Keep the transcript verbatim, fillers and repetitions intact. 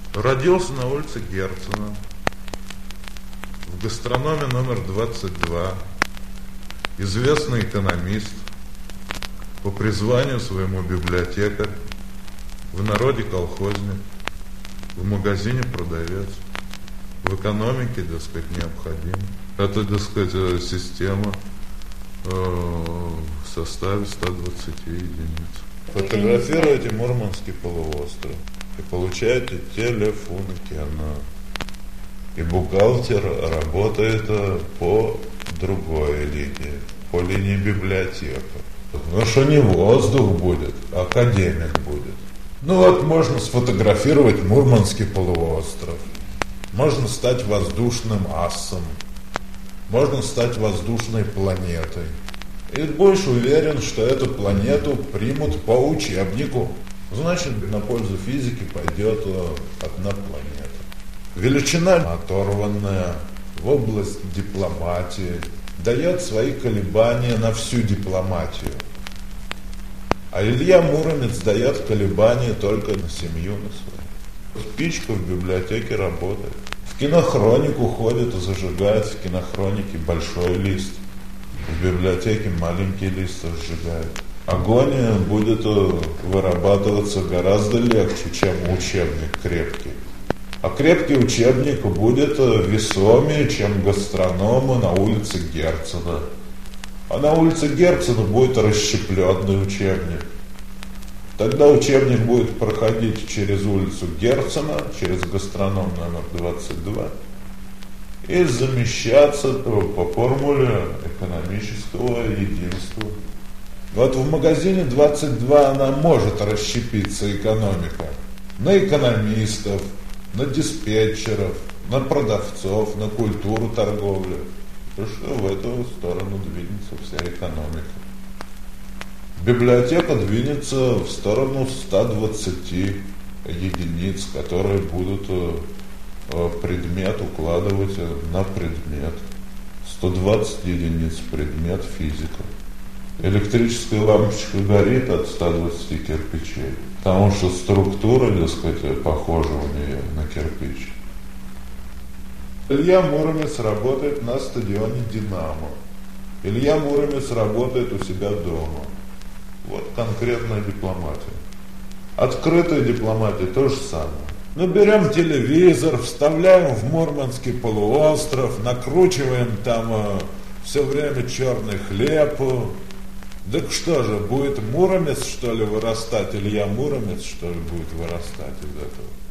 Родился на улице Герцена, в гастрономе номер двадцать два, известный экономист, по призванию своему библиотекарь, в народе колхозник, в магазине продавец, в экономике, так сказать, необходим. Это, так сказать, система э, в составе ста двадцати единиц. Фотографируйте Мурманский полуостров и получаете телефон кино. И бухгалтер работает по другой линии, по линии библиотека. Ну что не воздух будет, а академик будет. Ну вот можно сфотографировать Мурманский полуостров. Можно стать воздушным асом. Можно стать воздушной планетой. И будешь уверен, что эту планету примут по учебнику. Значит, на пользу физики пойдет одна планета. Величина, оторванная в область дипломатии, дает свои колебания на всю дипломатию. А Илья Муромец дает колебания только на семью на свою. Спичка в библиотеке работает. В кинохронику ходит и зажигает в кинохронике большой лист. В библиотеке маленький лист сжигает. Огонь будет вырабатываться гораздо легче, чем учебник крепкий. А крепкий учебник будет весомее, чем гастронома на улице Герцена. А на улице Герцена будет расщепленный учебник. Тогда учебник будет проходить через улицу Герцена, через гастроном номер двадцать два, и замещаться по формуле экономического единства. Вот в магазине двадцать два она может расщепиться, экономика, на экономистов, на диспетчеров, на продавцов, на культуру торговли. Потому что в эту сторону двинется вся экономика. Библиотека двинется в сторону ста двадцати единиц, которые будут предмет укладывать на предмет. сто двадцать единиц предмет физика. Электрическая лампочка горит от ста двадцати кирпичей, потому что структура, так сказать, похожа у нее на кирпич. Илья Муромец работает на стадионе «Динамо». Илья Муромец работает у себя дома. Вот конкретная дипломатия. Открытая дипломатия то же самое. Ну, берем телевизор, вставляем в Мурманский полуостров, накручиваем там э, все время черный хлеб. Так что же, будет Муромец, что ли, вырастать? Илья Муромец, что ли, будет вырастать из этого?